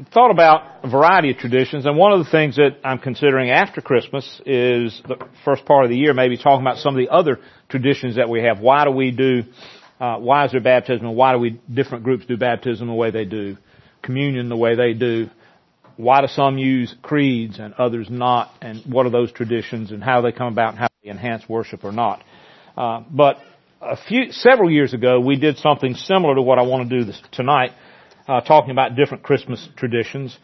thought about a variety of traditions, and one of the things that I'm considering after Christmas is the first part of the year, maybe talking about some of the other traditions that we have. Why is there baptism, and why do different groups do baptism the way they do, communion the way they do? Why do some use creeds and others not, and what are those traditions and how they come about and how they enhance worship or not? But several years ago, we did something similar to what I want to do tonight, talking about different Christmas traditions.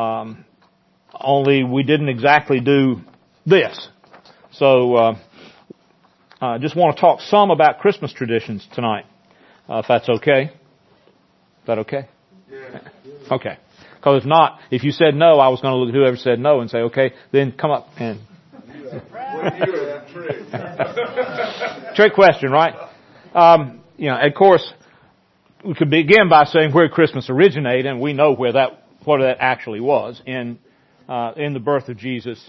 Only we didn't exactly do this. So, just want to talk some about Christmas traditions tonight, if that's okay. Is that okay? Yeah. Okay. Because if not, if you said no, I was going to look at whoever said no and say, okay, then come up and... Trick question, right? Of course, we could begin by saying where Christmas originated, and we know what that actually was in the birth of Jesus,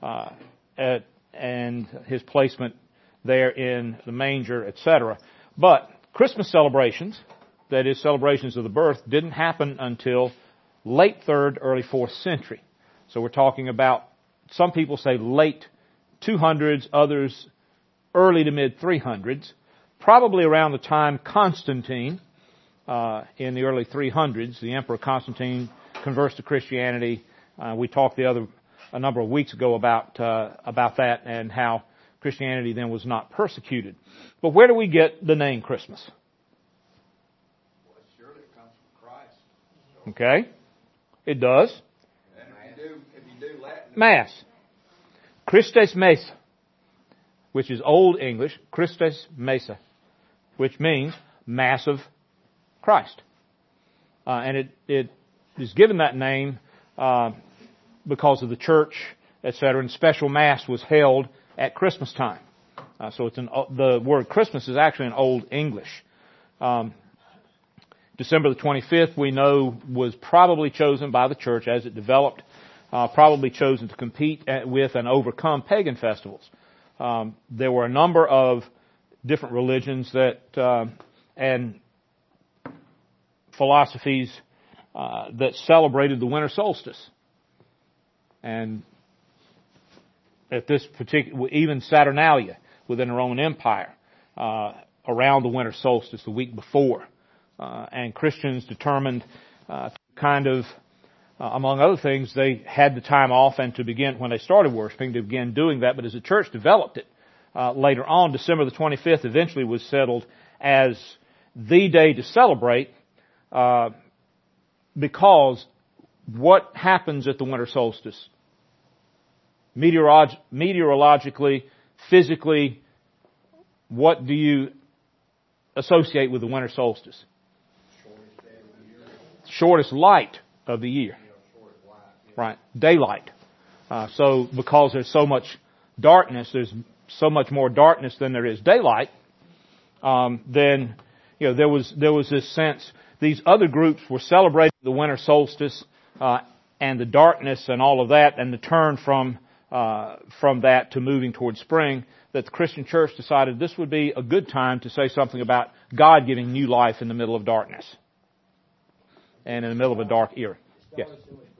and his placement there in the manger, etc. But Christmas celebrations, that is celebrations of the birth, didn't happen until late 3rd, early 4th century. So we're talking about, some people say late 200s, others early to mid 300s, probably around the time Constantine, in the early 300s, the Emperor Constantine converts to Christianity. We talked a number of weeks ago about that and how Christianity then was not persecuted. But where do we get the name Christmas? Well, surely it comes from Christ. Okay. It does. And if you do Latin, Mass. Christes Mesa, which is Old English, Christes Mesa, which means Mass of Christ. And it is given that name because of the church, etc. And special Mass was held at Christmas time. So the word Christmas is actually in Old English. December the 25th, we know, was probably chosen by the church as it developed, probably chosen to compete with and overcome pagan festivals. There were a number of different religions and philosophies that celebrated the winter solstice. And at this particular, even Saturnalia within the Roman Empire, around the winter solstice the week before. And Christians determined among other things, they had the time off and to begin, when they started worshiping, to begin doing that. But as the church developed it, later on, December the 25th eventually was settled as the day to celebrate, because what happens at the winter solstice? Meteorologically, physically, what do you associate with the winter solstice? Shortest light of the year. Right. Daylight. So because there's so much darkness, there's so much more darkness than there is daylight, then, there was this sense, these other groups were celebrating the winter solstice, and the darkness and all of that, and the turn from that to moving towards spring, that the Christian church decided this would be a good time to say something about God giving new life in the middle of darkness. And in the middle of a dark era. Yes.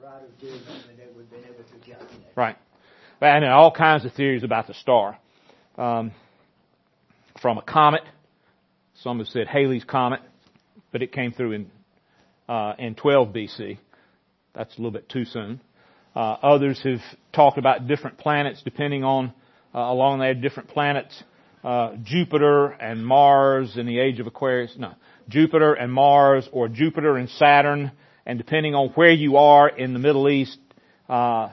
Right. And there are all kinds of theories about the star. From a comet. Some have said Halley's Comet, but it came through in 12 BC. That's a little bit too soon. Others have talked about different planets depending on, along there, different planets. Jupiter and Mars in the age of Aquarius. No. Jupiter and Mars, or Jupiter and Saturn, and depending on where you are in the Middle East, the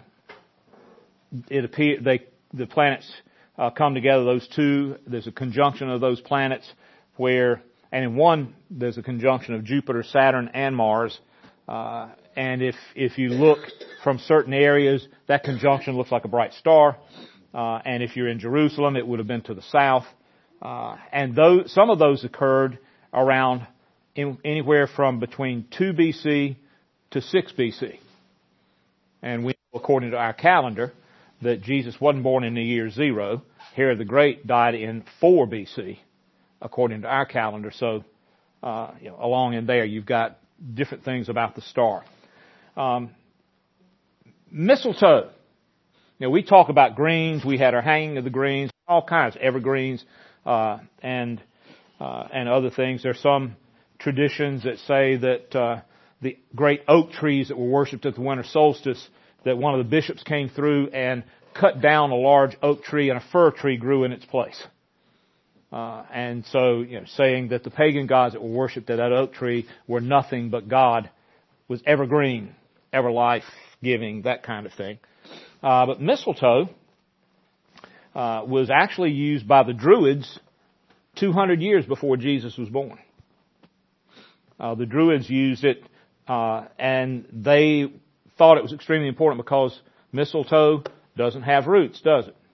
planets come together. Those two, there's a conjunction of those planets and in one there's a conjunction of Jupiter, Saturn, and Mars. And if you look from certain areas, that conjunction looks like a bright star. And if you're in Jerusalem, it would have been to the south. And some of those occurred around anywhere from between 2 BC to 6 BC. And we know, according to our calendar, that Jesus wasn't born in the year 0. Herod the Great died in 4 BC, according to our calendar. So, along in there, you've got different things about the star. Mistletoe. We talk about greens. We had our hanging of the greens, all kinds, evergreens, and other things. There's some traditions that say that the great oak trees that were worshipped at the winter solstice, that one of the bishops came through and cut down a large oak tree and a fir tree grew in its place. And so, saying that the pagan gods that were worshipped at that oak tree were nothing but God was evergreen, ever life-giving, that kind of thing. But mistletoe was actually used by the Druids 200 years before Jesus was born. The Druids used it, and they thought it was extremely important because mistletoe doesn't have roots, does it?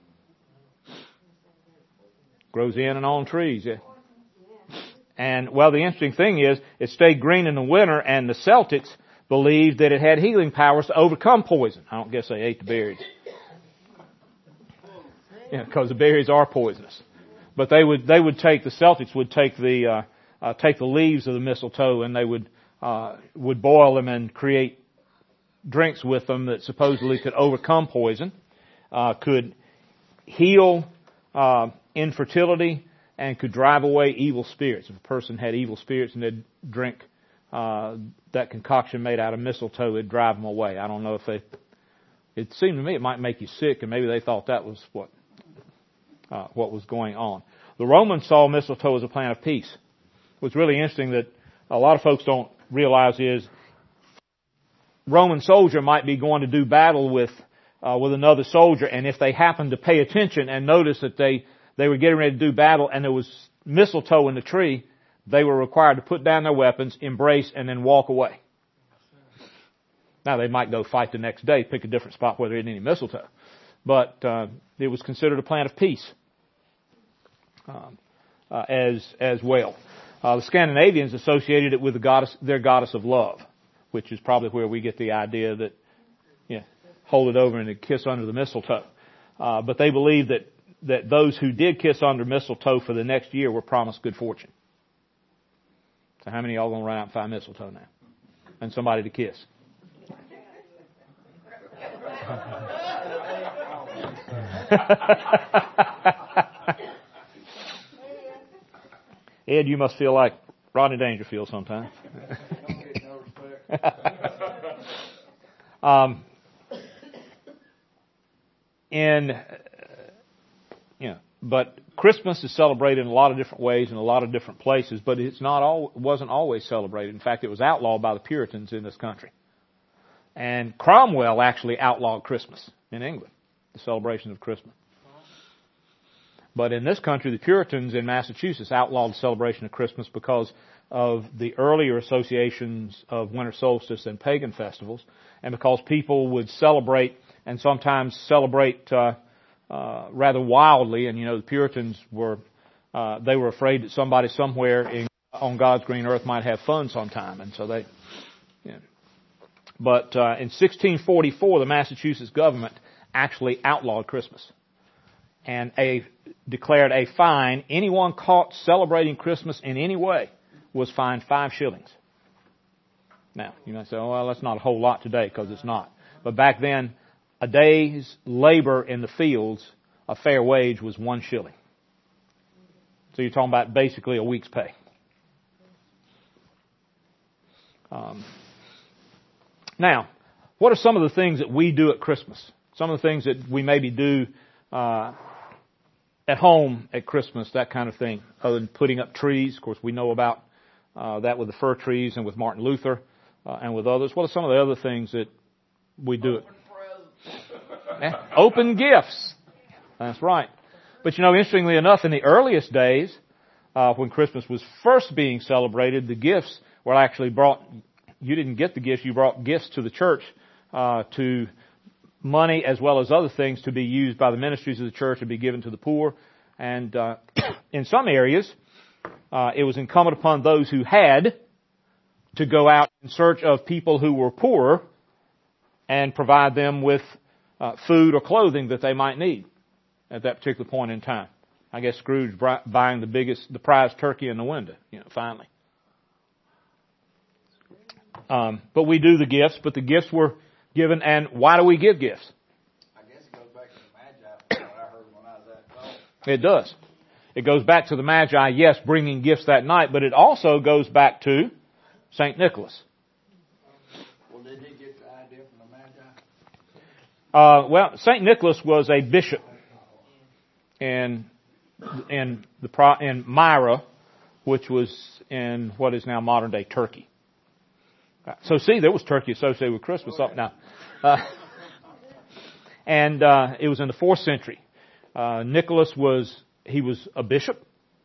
Grows in and on trees, yeah. And, well, the interesting thing is, it stayed green in the winter, and the Celtics believed that it had healing powers to overcome poison. I don't guess they ate the berries. Because the berries are poisonous. But the Celtics would take the leaves of the mistletoe, and they would boil them and create drinks with them that supposedly could overcome poison, could heal infertility, and could drive away evil spirits. If a person had evil spirits and they'd drink that concoction made out of mistletoe, it'd drive them away. I don't know if it seemed to me it might make you sick, and maybe they thought that was what was going on. The Romans saw mistletoe as a plant of peace. What's really interesting that a lot of folks don't realize is Roman soldier might be going to do battle with another soldier, and if they happened to pay attention and notice that they were getting ready to do battle and there was mistletoe in the tree, they were required to put down their weapons, embrace, and then walk away. Now, they might go fight the next day, pick a different spot where there isn't any mistletoe. But it was considered a plant of peace as well. The Scandinavians associated it with their goddess of love, which is probably where we get the idea that, hold it over and a kiss under the mistletoe. But they believed that those who did kiss under mistletoe for the next year were promised good fortune. So how many of y'all going to run out and find mistletoe now? And somebody to kiss? Ed, you must feel like Rodney Dangerfield sometimes. But Christmas is celebrated in a lot of different ways in a lot of different places, but wasn't always celebrated. In fact, it was outlawed by the Puritans in this country. And Cromwell actually outlawed Christmas in England, the celebration of Christmas. But in this country, the Puritans in Massachusetts outlawed the celebration of Christmas because of the earlier associations of winter solstice and pagan festivals, and because people would celebrate and sometimes celebrate rather wildly. And the Puritans were afraid that somebody somewhere on God's green earth might have fun sometime, and so they. But in 1644, the Massachusetts government actually outlawed Christmas and declared a fine. Anyone caught celebrating Christmas in any way was fined 5 shillings. Now, you might say, oh, well, that's not a whole lot today, because it's not. But back then, a day's labor in the fields, a fair wage was 1 shilling. So you're talking about basically a week's pay. Now, what are some of the things that we do at Christmas? Some of the things that we maybe do at home at Christmas, that kind of thing, other than putting up trees. Of course, we know about that with the fir trees and with Martin Luther and with others. What are some of the other things that we do? Open gifts. That's right. But interestingly enough, in the earliest days, when Christmas was first being celebrated, the gifts were actually brought. You didn't get the gifts, you brought gifts to the church, to money as well as other things to be used by the ministries of the church and be given to the poor. And in some areas, it was incumbent upon those who had to go out in search of people who were poor and provide them with food or clothing that they might need at that particular point in time. I guess Scrooge buying the prized turkey in the window, finally. But we do the gifts, but the gifts were given. And why do we give gifts? I guess it goes back to the Magi, from what I heard when I was at college. It does. It goes back to the Magi, yes, bringing gifts that night, but it also goes back to St. Nicholas. Well, did he get the idea from the Magi? Well, St. Nicholas was a bishop in Myra, which was in what is now modern day Turkey. So see, there was Turkey associated with Christmas up now. And it was in the 4th century. Nicholas was a bishop,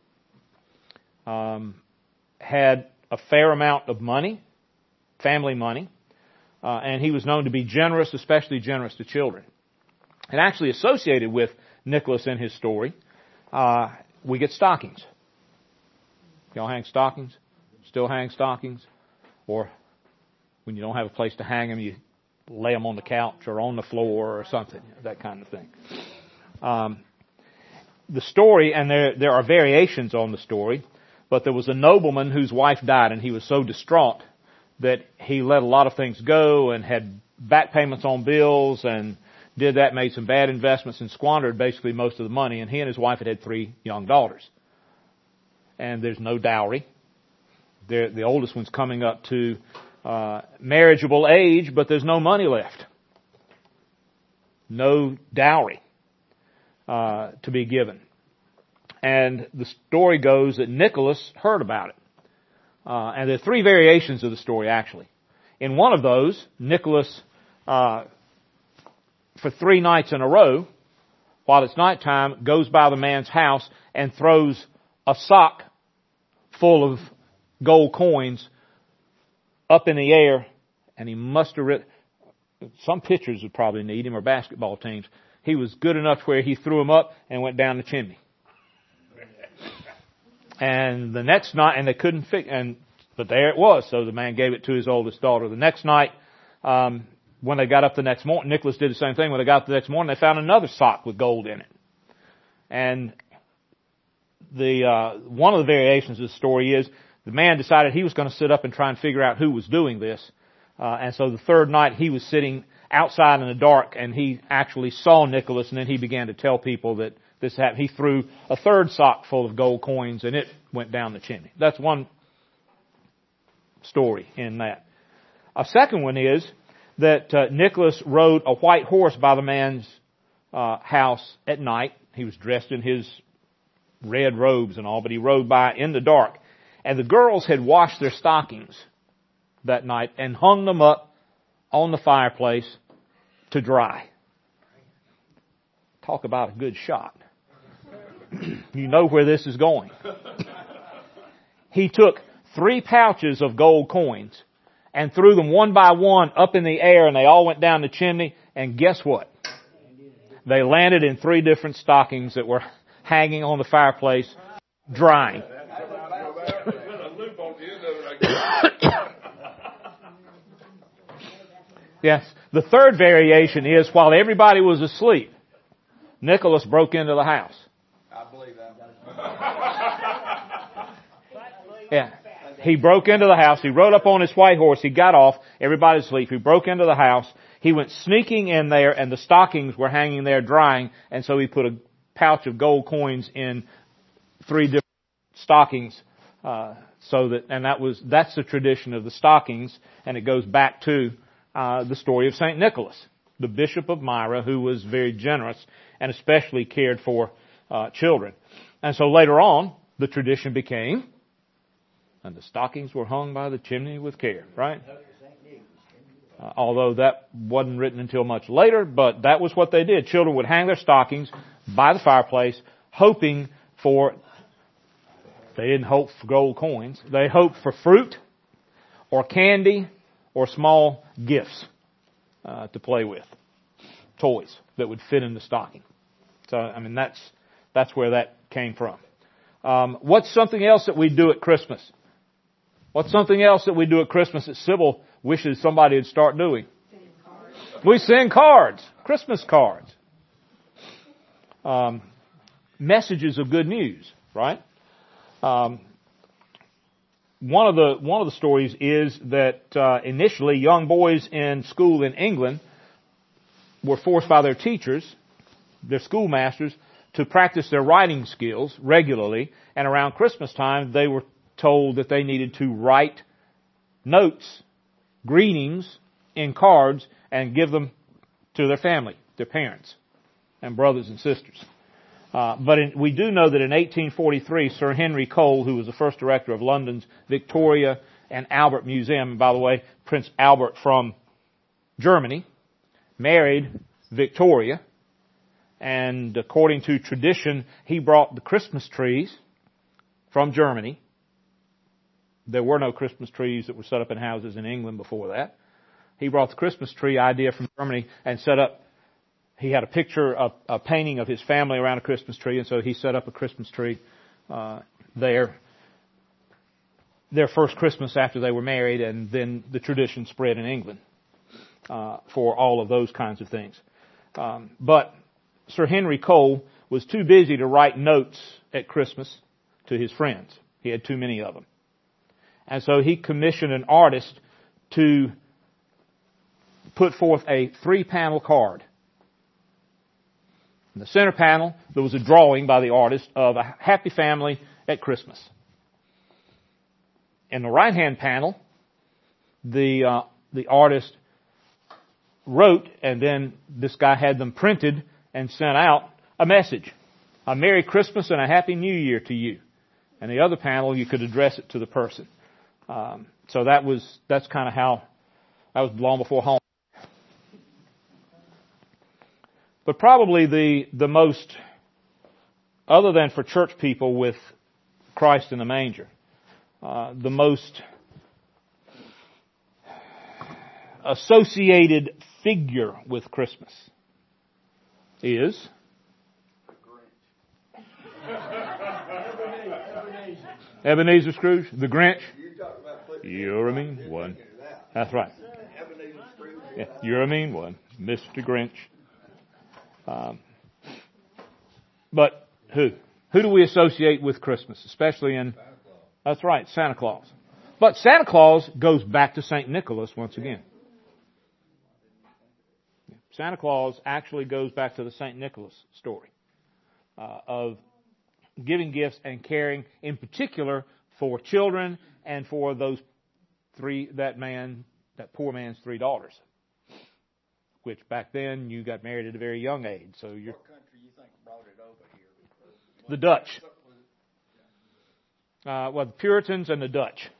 had a fair amount of money, family money, and he was known to be generous, especially generous to children. And actually associated with Nicholas in his story, we get stockings. Y'all hang stockings? Still hang stockings? Or when you don't have a place to hang them, you lay them on the couch or on the floor or something, that kind of thing. The story, and there are variations on the story, but there was a nobleman whose wife died, and he was so distraught that he let a lot of things go and had back payments on bills and did that, made some bad investments and squandered basically most of the money. And he and his wife had 3 young daughters. And there's no dowry. The oldest one's coming up to marriageable age, but there's no money left. No dowry to be given. And the story goes that Nicholas heard about it. And there are 3 variations of the story, actually. In one of those, Nicholas, for 3 nights in a row, while it's nighttime, goes by the man's house and throws a sock full of gold coins up in the air, and he must have some pitchers would probably need him, or basketball teams. He was good enough where he threw them up and went down the chimney. And the next night, and they couldn't but there it was. So the man gave it to his oldest daughter. The next night, when they got up the next morning, Nicholas did the same thing. When they got up the next morning, they found another sock with gold in it. And one of the variations of the story is the man decided he was going to sit up and try and figure out who was doing this. And so the 3rd night he was sitting outside in the dark, and he actually saw Nicholas, and then he began to tell people that this happened. He threw a 3rd sock full of gold coins, and it went down the chimney. That's one story in that. A second one is that Nicholas rode a white horse by the man's house at night. He was dressed in his red robes and all, but he rode by in the dark. And the girls had washed their stockings that night and hung them up on the fireplace to dry. Talk about a good shot. You know where this is going. He took 3 pouches of gold coins and threw them one by one up in the air, and they all went down the chimney. And guess what? They landed in 3 different stockings that were hanging on the fireplace, drying. Yes. The 3rd variation is while everybody was asleep, Nicholas broke into the house. I believe that. Yeah. He broke into the house. He rode up on his white horse. He got off. Everybody's asleep. He broke into the house. He went sneaking in there, and the stockings were hanging there drying. And so he put a pouch of gold coins in 3 different stockings. That's the tradition of the stockings, and it goes back to the story of St. Nicholas, the Bishop of Myra, who was very generous and especially cared for children. And so later on, the tradition became, and the stockings were hung by the chimney with care, right? Although that wasn't written until much later, but that was what they did. Children would hang their stockings by the fireplace, hoping for, they didn't hope for gold coins, they hoped for fruit or candy or small gifts to play with, toys that would fit in the stocking. So, I mean, that's where that came from. What's something else that we do at Christmas? What's something else that we do at Christmas that Sybil wishes somebody would start doing? We send cards, Christmas cards. Messages of good news, right? one of the stories is that initially young boys in school in England were forced by their teachers, their schoolmasters, to practice their writing skills regularly, and around Christmas time they were told that they needed to write notes, greetings in cards, and give them to their family, their parents, and brothers and sisters. We do know that in 1843, Sir Henry Cole, who was the first director of London's Victoria and Albert Museum, and by the way, Prince Albert from Germany, married Victoria, and according to tradition, he brought the Christmas trees from Germany. There were no Christmas trees that were set up in houses in England before that. He brought the Christmas tree idea from Germany and set up. He had a picture of a painting of his family around a Christmas tree, and so he set up a Christmas tree there. Their first Christmas after they were married, and then the tradition spread in England for all of those kinds of things. But Sir Henry Cole was too busy to write notes at Christmas to his friends. He had too many of them. And so he commissioned an artist to put forth a 3-panel card. In the center panel, there was a drawing by the artist of a happy family at Christmas. In the right-hand panel, the artist wrote, and then this guy had them printed and sent out a message. A Merry Christmas and a Happy New Year to you. And the other panel, you could address it to the person. So that's kind of how, that was long before home. But probably the most, other than for church people with Christ in the manger, the most associated figure with Christmas is Ebenezer Scrooge, the Grinch. You're a mean one. That's right. Yeah, you're a mean one, Mr. Grinch. But who? Who do we associate with Christmas? Especially in, that's right, Santa Claus. But Santa Claus goes back to St. Nicholas once again. Santa Claus actually goes back to the St. Nicholas story of giving gifts and caring, in particular for children and for that poor man's 3 daughters. Which back then you got married at a very young age. So you're. What country you think brought it over here? The Dutch. The Puritans and the Dutch.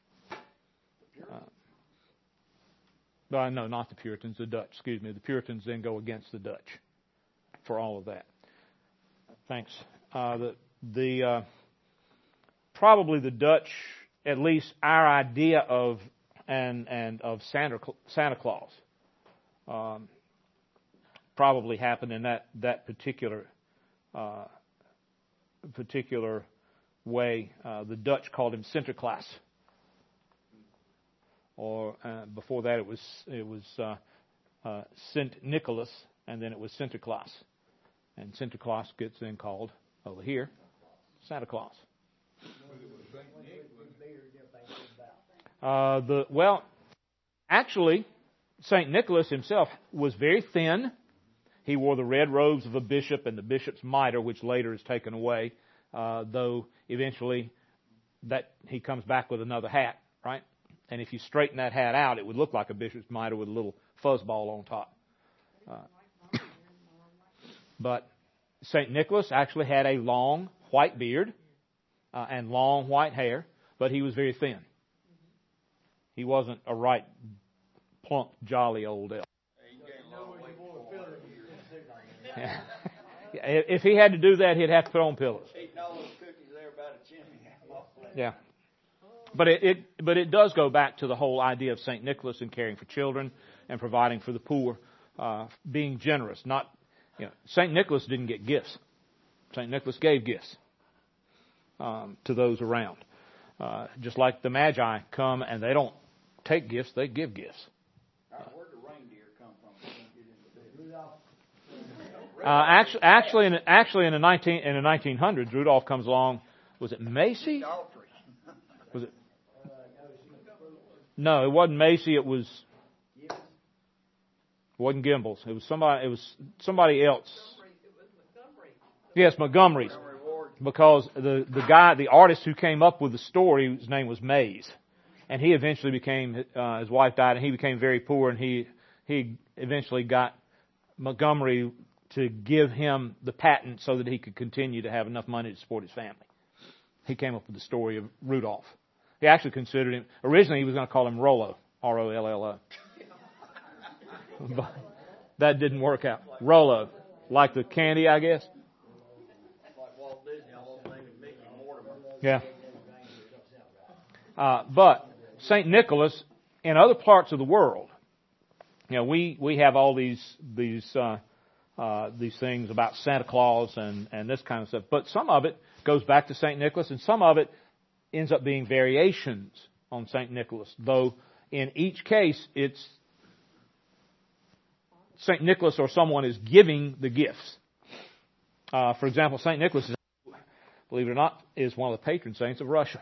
No, not the Puritans, the Dutch. Excuse me. The Puritans then go against the Dutch for all of that. Thanks. Probably the Dutch, at least our idea of of Santa Claus. Probably happened in that particular way. The Dutch called him Sinterklaas, or before that it was Sint Nicholas, and then it was Sinterklaas, and Sinterklaas gets then called over here Santa Claus. Actually, St. Nicholas himself was very thin. He wore the red robes of a bishop and the bishop's mitre, which later is taken away, though eventually that he comes back with another hat, right? And if you straighten that hat out, it would look like a bishop's mitre with a little fuzzball on top. But St. Nicholas actually had a long white beard and long white hair, but he was very thin. He wasn't a right plump, jolly old elf. Yeah. If he had to do that, he'd have to put on pillows. Eating all those cookies there by the chimney. Yeah. But it does go back to the whole idea of St. Nicholas and caring for children and providing for the poor, being generous. Not, St. Nicholas didn't get gifts. St. Nicholas gave gifts to those around. Just like the Magi come and they don't take gifts, they give gifts. Where'd the reindeer come from? Actually, in the 1900s, Rudolph comes along. Was it Macy? Was it? No, it wasn't Macy. It wasn't Gimbel's. It was somebody else. Yes, Montgomery's. Because the artist who came up with the story, his name was Mays. And he eventually became, his wife died and he became very poor, and he eventually got Montgomery to give him the patent so that he could continue to have enough money to support his family. He came up with the story of Rudolph. He actually considered him, originally he was going to call him Rollo, R-O-L-L-O. But that didn't work out. Rollo, like the candy, I guess. Yeah. But St. Nicholas, in other parts of the world, we have all these things about Santa Claus and this kind of stuff. But some of it goes back to St. Nicholas, and some of it ends up being variations on St. Nicholas. Though in each case, it's St. Nicholas or someone is giving the gifts. For example, St. Nicholas, believe it or not, is one of the patron saints of Russia.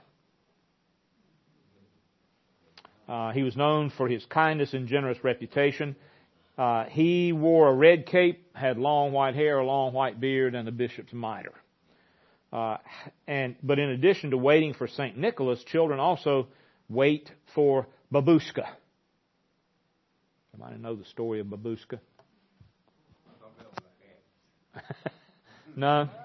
He was known for his kindness and generous reputation. He wore a red cape, had long white hair, a long white beard, and a bishop's mitre. But in addition to waiting for St. Nicholas, children also wait for Babushka. Somebody know the story of Babushka? No.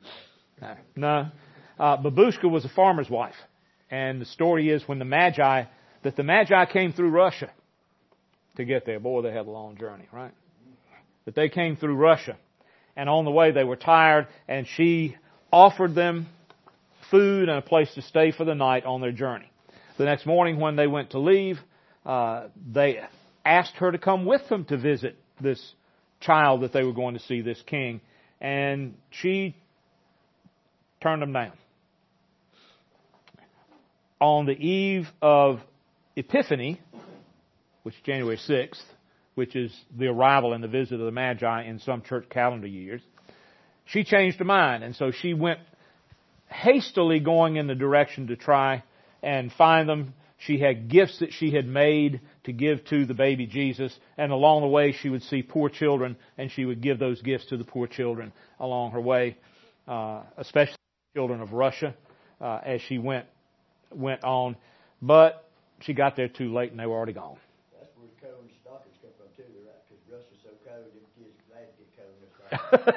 Babushka was a farmer's wife. And the story is when the Magi came through Russia to get there. Boy, they had a long journey, right? But they came through Russia. And on the way they were tired, and she offered them food and a place to stay for the night on their journey. The next morning when they went to leave, they asked her to come with them to visit this child that they were going to see, this king. And she turned them down. On the eve of Epiphany, which is January 6th, which is the arrival and the visit of the Magi in some church calendar years, she changed her mind. And so she went hastily going in the direction to try and find them. She had gifts that she had made to give to the baby Jesus. And along the way, she would see poor children, and she would give those gifts to the poor children along her way, especially children of Russia, as she went on. But she got there too late, and they were already gone. That's where cold and stockings come from, too, right? Because Russia's so cold, them kids glad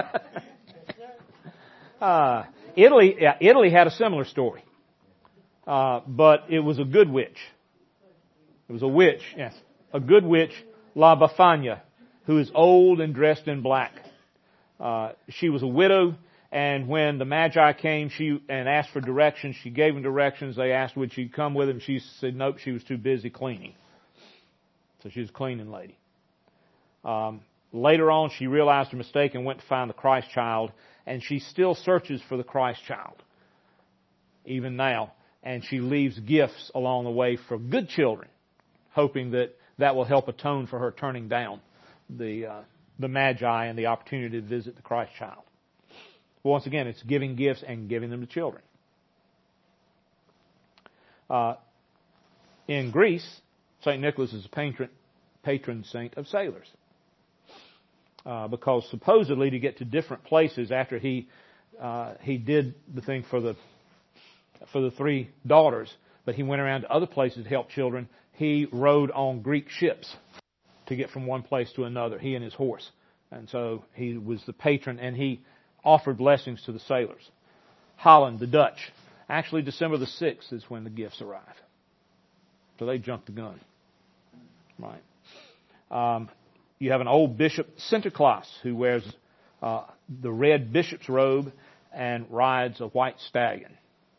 to get cold. Italy had a similar story. But it was a good witch. It was a witch, yes. A good witch, La Befana, who is old and dressed in black. She was a widow, and when the Magi came and asked for directions, she gave them directions. They asked would she come with them. She said nope, she was too busy cleaning. So she was a cleaning lady. Later on, she realized her mistake and went to find the Christ child, and she still searches for the Christ child, even now. And she leaves gifts along the way for good children, hoping that will help atone for her turning down the Magi and the opportunity to visit the Christ child. Well, once again, it's giving gifts and giving them to children. In Greece, St. Nicholas is a patron saint of sailors. Because supposedly to get to different places after he did the thing for the three daughters, but he went around to other places to help children. He rode on Greek ships to get from one place to another, he and his horse. And so he was the patron, and he offered blessings to the sailors. Holland, the Dutch. Actually, December the 6th is when the gifts arrive. So they jumped the gun. Right. You have an old bishop, Sinterklaas, who wears the red bishop's robe and rides a white stallion.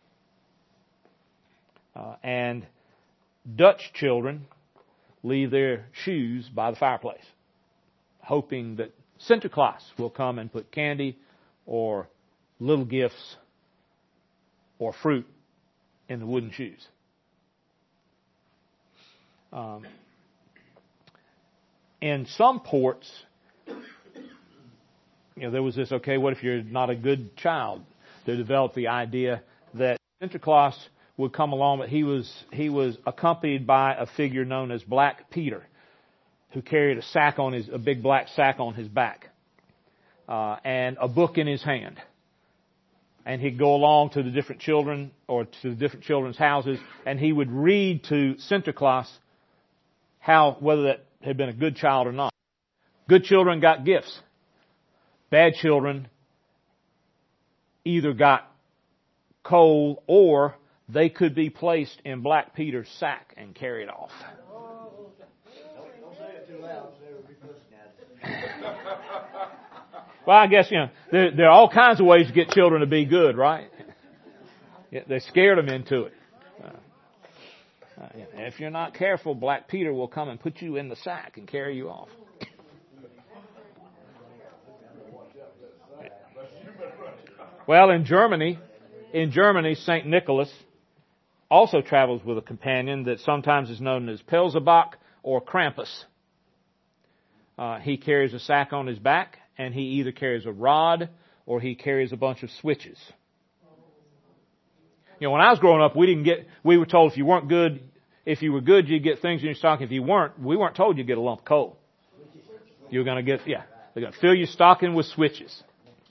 And Dutch children leave their shoes by the fireplace, hoping that Sinterklaas will come and put candy or little gifts or fruit in the wooden shoes. In some ports, there was this, okay, what if you're not a good child? They developed the idea that Sinterklaas would come along, but he was accompanied by a figure known as Black Peter, who carried a big black sack on his back, and a book in his hand. And he'd go along to the different children or to the different children's houses, and he would read to Sinterklaas whether that had been a good child or not. Good children got gifts. Bad children either got coal or they could be placed in Black Peter's sack and carried off. Don't say it too loud, so they'll be pushing at it. Well, I guess, there are all kinds of ways to get children to be good, right? Yeah, they scared them into it. If you're not careful, Black Peter will come and put you in the sack and carry you off. Well, in Germany, St. Nicholas also travels with a companion that sometimes is known as Pelzebach or Krampus. He carries a sack on his back, and he either carries a rod or he carries a bunch of switches. When I was growing up, we were told if you were good, you'd get things in your stocking. If you weren't, we weren't told you'd get a lump of coal. You were going to they're going to fill your stocking with switches.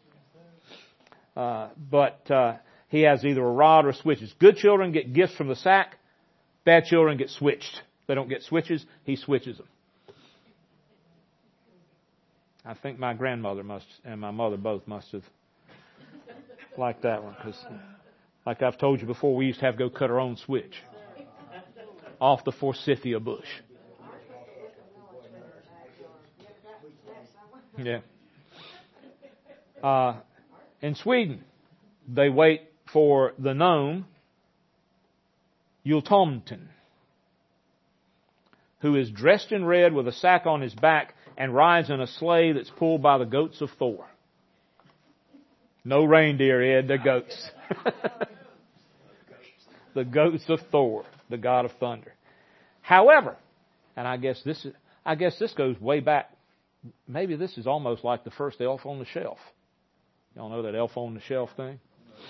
But he has either a rod or switches. Good children get gifts from the sack. Bad children get switched. They don't get switches. He switches them. I think my grandmother and my mother both must have liked that one. Because, like I've told you before, we used to have to go cut our own switch off the forsythia bush. Yeah. In Sweden, they wait for the gnome, Jultomten, who is dressed in red with a sack on his back and rides in a sleigh that's pulled by the goats of Thor. No reindeer, Ed, they're goats. The goats of Thor, the god of thunder. However, and I guess this goes way back. Maybe this is almost like the first Elf on the Shelf. Y'all know that Elf on the Shelf thing?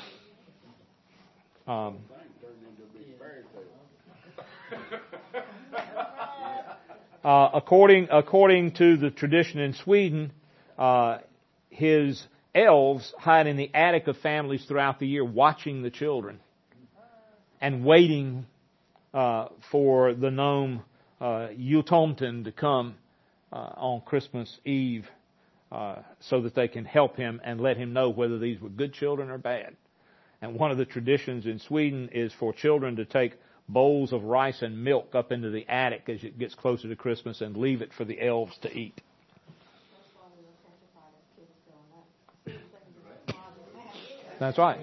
According to the tradition in Sweden, his elves hide in the attic of families throughout the year, watching the children and waiting for the gnome Jultomten to come on Christmas Eve, so that they can help him and let him know whether these were good children or bad. And one of the traditions in Sweden is for children to take bowls of rice and milk up into the attic as it gets closer to Christmas and leave it for the elves to eat. That's right,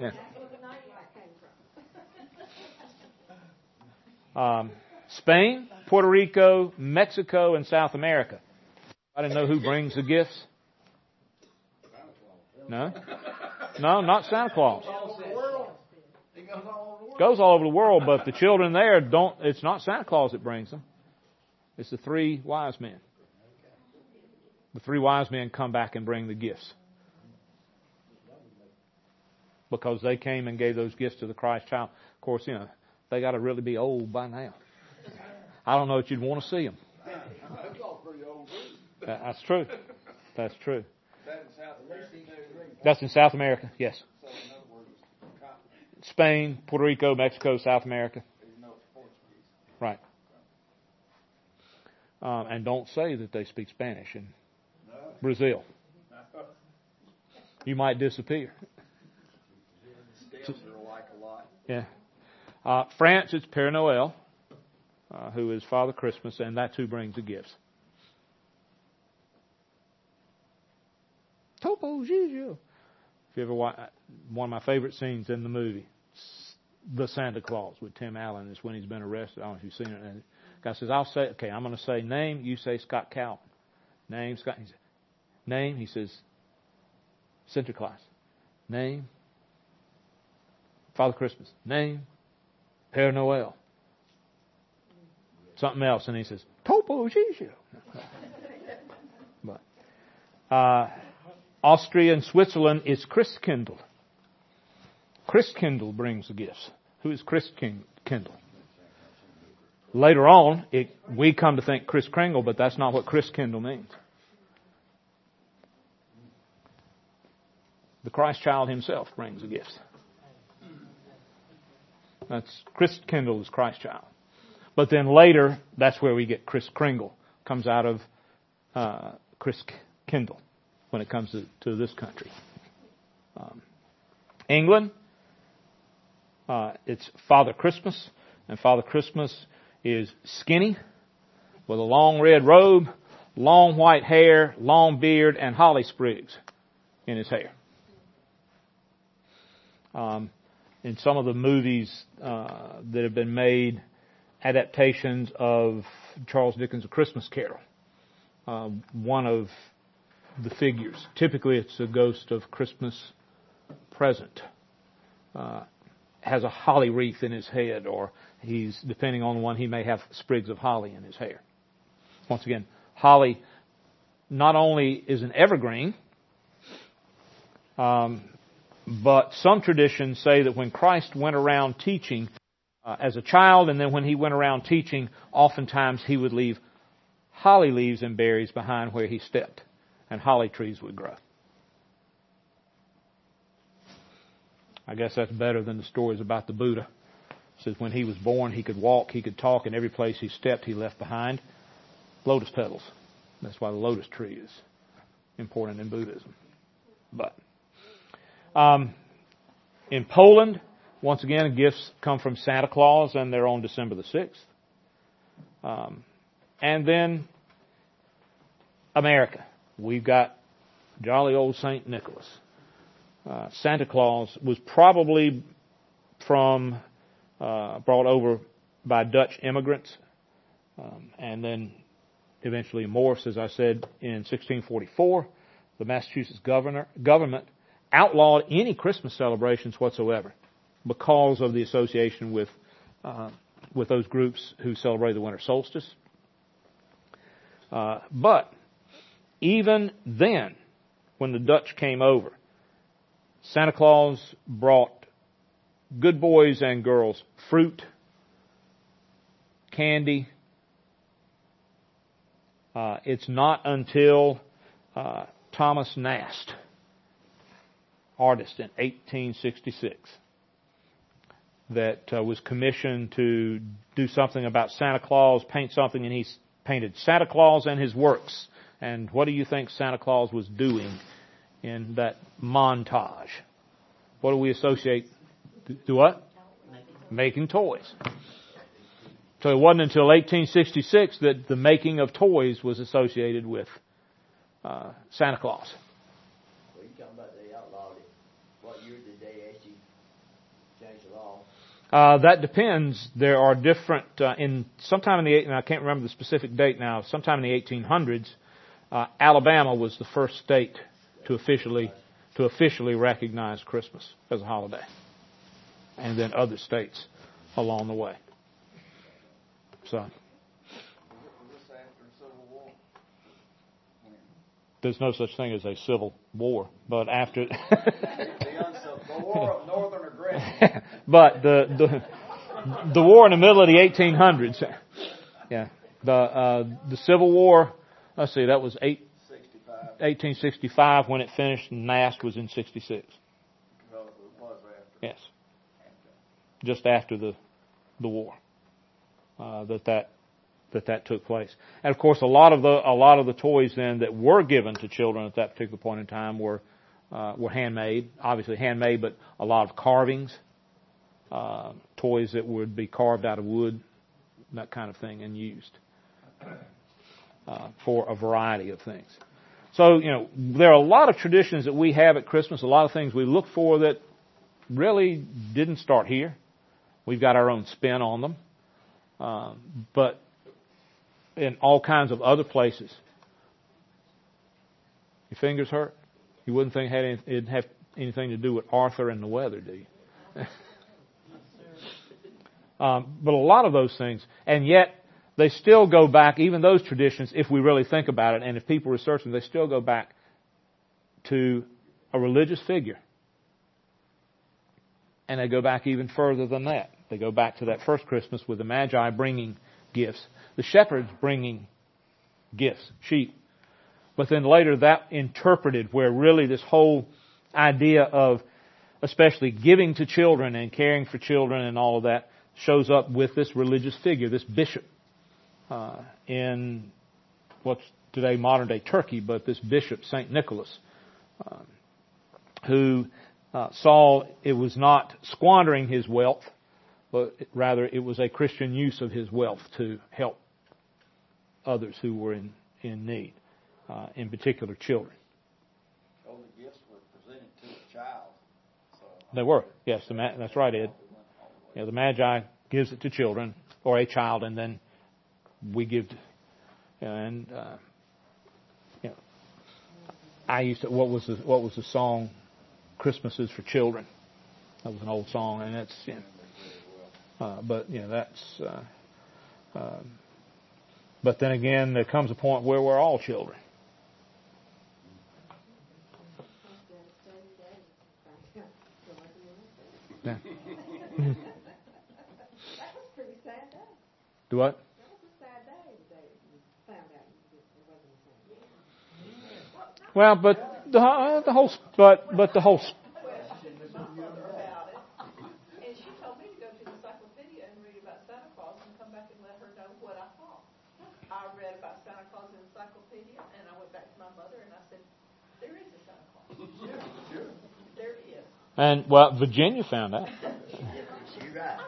yeah. Spain, Puerto Rico, Mexico, and South America. I didn't know who brings the gifts. No, not Santa Claus. Goes all over the world, but the children there it's not Santa Claus that brings them. It's the three wise men. The three wise men come back and bring the gifts. Because they came and gave those gifts to the Christ child. Of course, they got to really be old by now. I don't know if you'd want to see them. That's true. That's true. That's in South America, yes. Spain, Puerto Rico, Mexico, South America. Right. And don't say that they speak Spanish in Brazil. You might disappear. Yeah. France, it's Père Noël, who is Father Christmas, and that's who brings the gifts. Topo Gigio. If you ever watch, one of my favorite scenes in the movie, The Santa Claus with Tim Allen, is when he's been arrested. I don't know if you've seen it. And the guy says, I'm going to say name, you say Scott Calvin. Name, Scott. He says, name, he says, Sinterklaas. Name, Father Christmas. Name, Père Noël. Something else, and he says, Topo Gigio. But, Austria and Switzerland is Christkindl. Christkindl brings the gifts. Who is Kris Kendall? Later on, we come to think Kris Kringle, but that's not what Kris Kendall means. The Christ child himself brings a gift. That's Kris Kendall is Christ child. But then later, that's where we get Kris Kringle. Comes out of Kris Kendall when it comes to this country. England, it's Father Christmas. And Father Christmas is skinny with a long red robe, long white hair, long beard, and holly sprigs in his hair. In some of the movies that have been made, adaptations of Charles Dickens' A Christmas Carol, one of the figures, typically it's a ghost of Christmas present, has a holly wreath in his head, or he's, depending on the one, he may have sprigs of holly in his hair. Once again, holly not only is an evergreen, but some traditions say that when Christ went around teaching as a child, and then when he went around teaching, oftentimes he would leave holly leaves and berries behind where he stepped, and holly trees would grow. I guess that's better than the stories about the Buddha. It says when he was born, he could walk, he could talk, and every place he stepped, he left behind lotus petals. That's why the lotus tree is important in Buddhism. But in Poland, once again, gifts come from Santa Claus, and they're on December the 6th. And then America, we've got jolly old St. Nicholas. Santa Claus was probably brought over by Dutch immigrants, and then eventually morphs, as I said, in 1644. The Massachusetts government outlawed any Christmas celebrations whatsoever because of the association with those groups who celebrate the winter solstice. But even then, when the Dutch came over, Santa Claus brought good boys and girls fruit, candy. It's not until Thomas Nast, artist in 1866, that was commissioned to do something about Santa Claus, paint something, and he painted Santa Claus and his works. And what do you think Santa Claus was doing in that montage? What do we associate? Do what? Making toys. So it wasn't until 1866 that the making of toys was associated with Santa Claus. Well, you're talking about they outlawed it. What year did they actually change the law? That depends. There are different, sometime in the, and I can't remember the specific date now, sometime in the 1800s, Alabama was the first state to officially recognize Christmas as a holiday. And then other states along the way. So. There's no such thing as a civil war, but after the war of northern aggression. But the war in the middle of the 1800s. Yeah. The Civil War, let's see, that was 1865 when it finished, and Nast was in 66. Yes. Just after the war that took place. And of course, a lot of the toys then that were given to children at that particular point in time were handmade, obviously handmade, but a lot of carvings, toys that would be carved out of wood, that kind of thing, and used for a variety of things. So, there are a lot of traditions that we have at Christmas, a lot of things we look for that really didn't start here. We've got our own spin on them. But in all kinds of other places. Your fingers hurt? You wouldn't think it'd have anything to do with Arthur and the weather, do you? But a lot of those things, and yet they still go back, even those traditions, if we really think about it, and if people research them, they still go back to a religious figure. And they go back even further than that. They go back to that first Christmas with the Magi bringing gifts, the shepherds bringing gifts, sheep. But then later that interpreted where really this whole idea of especially giving to children and caring for children and all of that shows up with this religious figure, this bishop, in what's today modern day Turkey, but this bishop, St. Nicholas, who saw it was not squandering his wealth, but rather it was a Christian use of his wealth to help others who were in need, in particular children. So the gifts were presented to a child. So They were, yes, that's right, Ed. Yeah, the Magi gives it to children or a child, and then we give. I used to. What was the song? Christmas is for children. That was an old song, and that's. But that's. But then again, there comes a point where we're all children. Yeah. That was a pretty sad day. Do what? That was a sad day the day you found out it wasn't the same. Well, but the whole Question with my mother about it, and she told me to go to the encyclopedia and read about Santa Claus and come back and let her know what I thought. I read about Santa Claus in the encyclopedia, and I went back to my mother and I said, "There is a Santa Claus. sure. There is." And Virginia found out. You're right.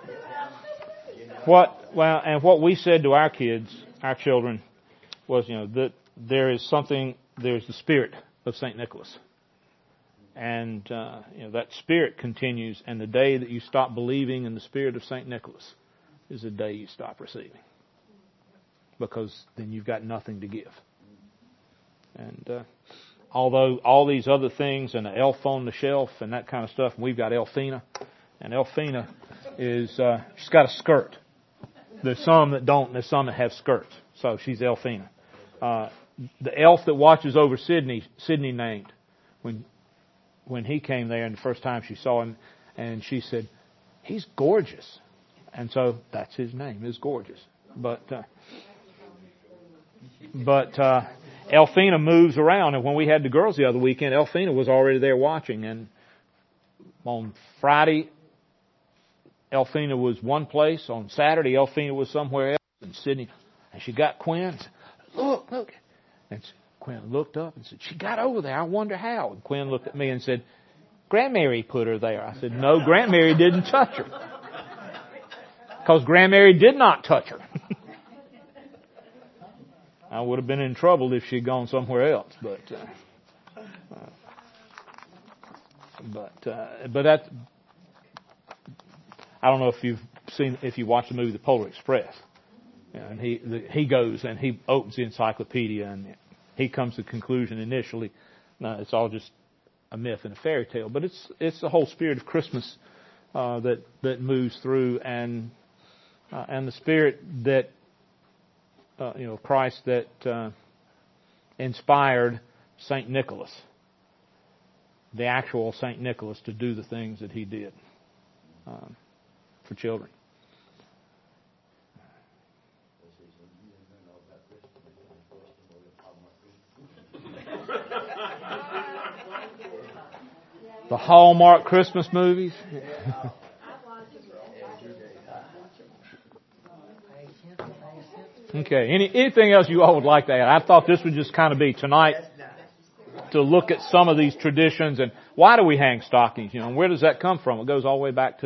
What we said to our kids, our children, was that there's the spirit of St. Nicholas, and that spirit continues. And the day that you stop believing in the spirit of St. Nicholas is the day you stop receiving, because then you've got nothing to give. And although all these other things and the elf on the shelf and that kind of stuff, we've got Elfina, and Elfina is she's got a skirt. There's some that don't, and there's some that have skirts. So she's Elfina. The elf that watches over Sydney named when he came there, and the first time she saw him, and she said, "He's gorgeous," and so that's his name, is Gorgeous. But Elfina moves around, and when we had the girls the other weekend, Elfina was already there watching, and on Friday, Elfina was one place. On Saturday, Elfina was somewhere else. And Sydney, and she got Quinn and said, Look. And Quinn looked up and said, "She got over there. I wonder how." And Quinn looked at me and said, "Grandmary put her there." I said, "No, Grandmary didn't touch her." Because Grandmary did not touch her. I would have been in trouble if she'd gone somewhere else. But that, I don't know if you watched the movie The Polar Express. And he goes and he opens the encyclopedia and he comes to the conclusion initially, no, it's all just a myth and a fairy tale. But it's the whole spirit of Christmas that moves through, and the spirit that Christ that inspired Saint Nicholas, the actual Saint Nicholas, to do the things that he did for children. The Hallmark Christmas movies. Okay. Anything else you all would like to add? I thought this would just kind of be tonight to look at some of these traditions and why do we hang stockings? And where does that come from? It goes all the way back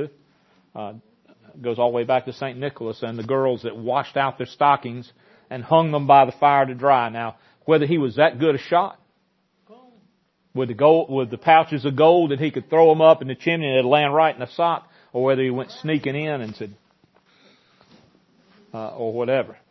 to St. Nicholas and the girls that washed out their stockings and hung them by the fire to dry. Now, whether he was that good a shot, with the pouches of gold that he could throw them up in the chimney and it'd land right in the sock, or whether he went sneaking in and said, or whatever.